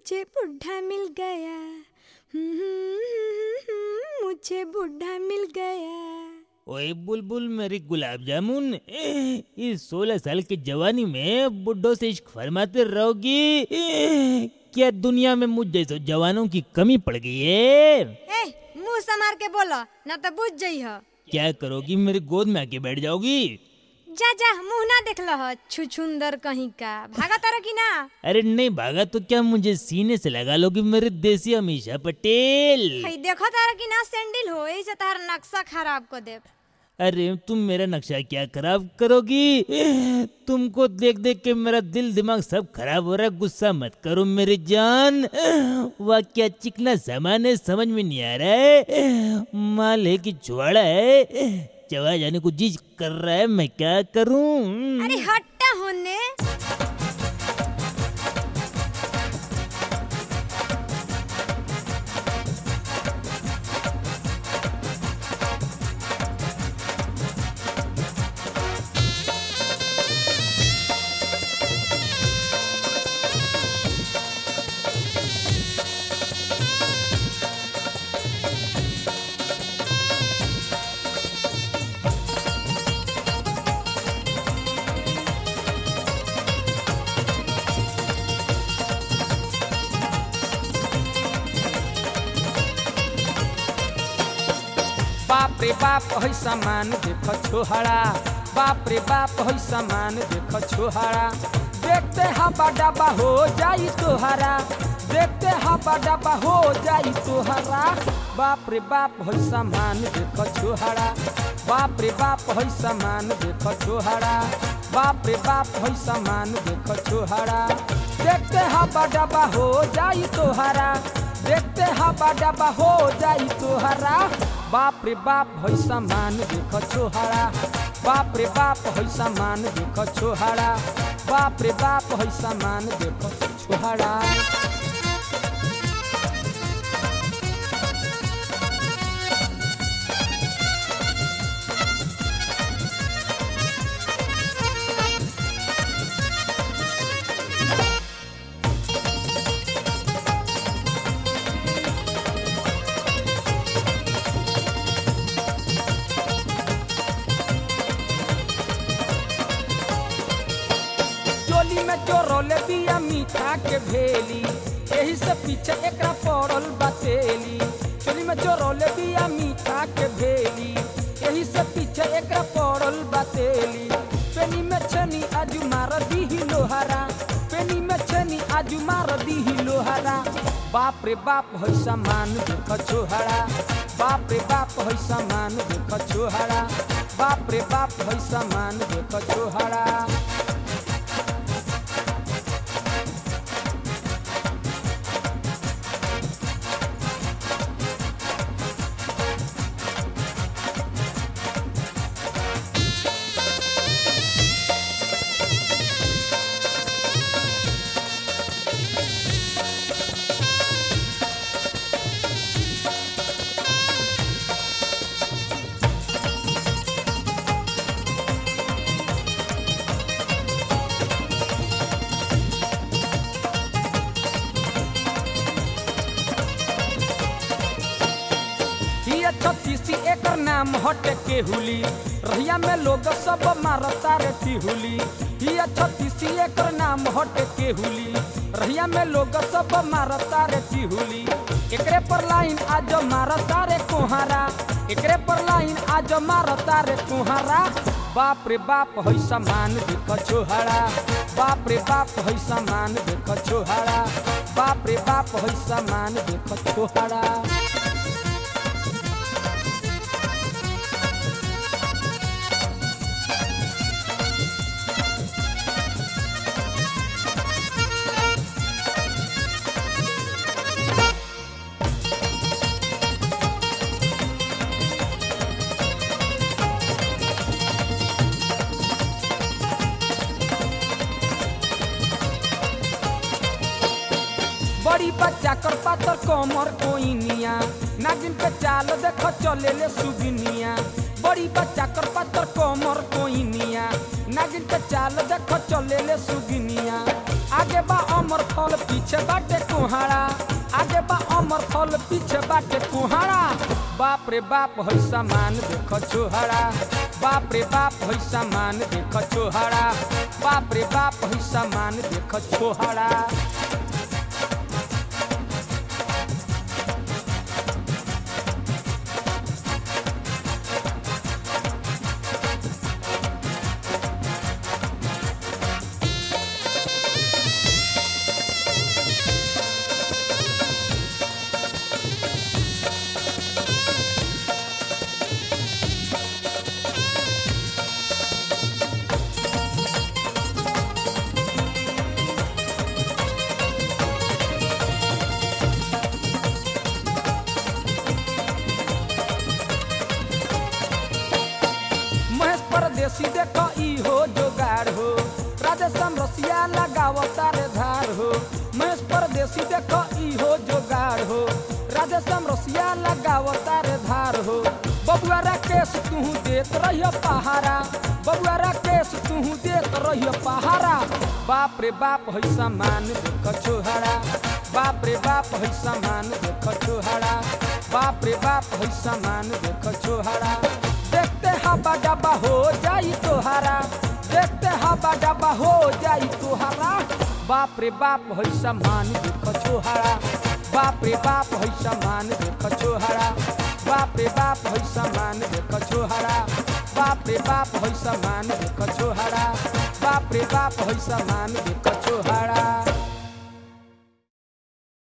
मुझे बुढ़ा मिल गया, मुझे बुढ़ा मिल गया। ओए बुलबुल मेरी गुलाब जामुन, इस 16 साल की जवानी में बुड्ढों से इश्क फरमाते रहोगी? क्या दुनिया में मुझ जैसे जवानों की कमी पड़ गई है? मुंह संभाल के बोलो ना तो बुझ जाई हो। क्या करोगी, मेरी गोद में आके बैठ जाओगी? जा जा मुंह ना देख लो छुछुंदर कहीं का। भागा तारा की ना? अरे नहीं भागा तो क्या मुझे सीने से लगा लोगी मेरी देसी अमीषा पटेल? देखो तारा की ना सैंडल हो, ऐसे तारा नक्शा खराब कर दे। अरे तुम मेरा नक्शा क्या खराब करोगी? तुमको देख देख के मेरा दिल दिमाग सब खराब हो रहा है। गुस्सा मत करो मेरी जान। वाह क्या चिकना सामान है, समझ में नहीं आ रहा है। माल है कि छुआड़ा है, चबा जाने को जीज कर रहा है, मैं क्या करूं? अरे हट्टा होने। बाप रे बाप है सामान देखो छोहरा, बाप रे बाप है सामान देखो छोहरा। देखते हवा डबा हो जाई तोहरा, देखते हवा डबा हो जाई तोहरा। बाप रे बाप है सामान देखो छोहरा, बाप रे बाप है सामान देखो छोहरा, बाप रे बाप है सामान देखो छोहरा। देखते हवा डबा हो जाई तोहरा, देखते हवा डबा हो जाई तोहरा। बाप रे बाप है सामान देखो छोहरा, बाप रे बाप है सामान देखो छोहरा, बाप रे बाप है सामान देखो छोहरा। में चोरोले बिया मीठा के भेली, यही से पीछे एकरा पड़ल बतेली। चोली में चोरोले बिया मीठा के भेली, यही से पीछे एकरा पड़ल बतेली। पेनी में छनी आजू मार दी लोहारा, पेनी में छनी आजू मार दी लोहारा। बाप रे बाप है सामान देखो छोहरा, बाप रे बाप है सामान देखो छोहरा, बाप रे बाप है सामान देखो छोहरा। छत्तीसी एकर नाम हटे केहुली, रहिया में लोग सब मारता रे तिहुली। हिया छत्तीसी एकर नाम हटे केहुली, रहिया में लोग सब मारता रे तिहुली। एकरे पर लाइन आज मारता रे कोहारा, एकरे पर लाइन आज मारता रे कोहारा। बाप रे बाप है सामान देखो छोहरा, बाप रे बाप है सामान देखो छोहरा, बाप रे बाप है सामान देखो छोहरा। बड़ी बच्चा कर पातर कमर कोइनिया, नागिन के चाल देखो चले ले सुगिनिया। बड़ी बच्चा कर पातर कमर कोइनिया, नागिन के चाल देखो चले ले सुगिनिया। आगे बा अमर फल पीछे बाटे कोहाड़ा आगे बा अमर फल पीछे बाटे कुहाड़ा बाप रे बाप है सामान देख छोहाड़ा बाप रे बाप है सामान देख छोहाड़ा बाप रे बाप है सामान देख छोहाड़ा परदेसी देखो ई हो जोगाड़ हो राजस्थान रसिया लगावता रे धार हो महेश परदेसी देखो ई हो जोगाड़ हो राजस्थान रसिया लगावता रे धार हो बबुआ राकेश तू देत रहियो पहारा बबुआ राकेश तू देत रहियो पहारा बाप रे बाप है सामान देख छोहाड़ा बाप रे बाप है सामान देख छोहाड़ा बाप रे बाप है सामान देख छोहाड़ा देखते हवा डबा हो जाई तोहारा देखते हवा डबा हो जाई तोहारा बाप रे बाप है सामान देख छोहाड़ा बाप रे बाप है सामान देख छोहाड़ा बाप रे बाप है सामान देख छोहाड़ा बाप रे बाप है सामान देख छोहाड़ा बाप रे बाप है सामान देख छोहाड़ा।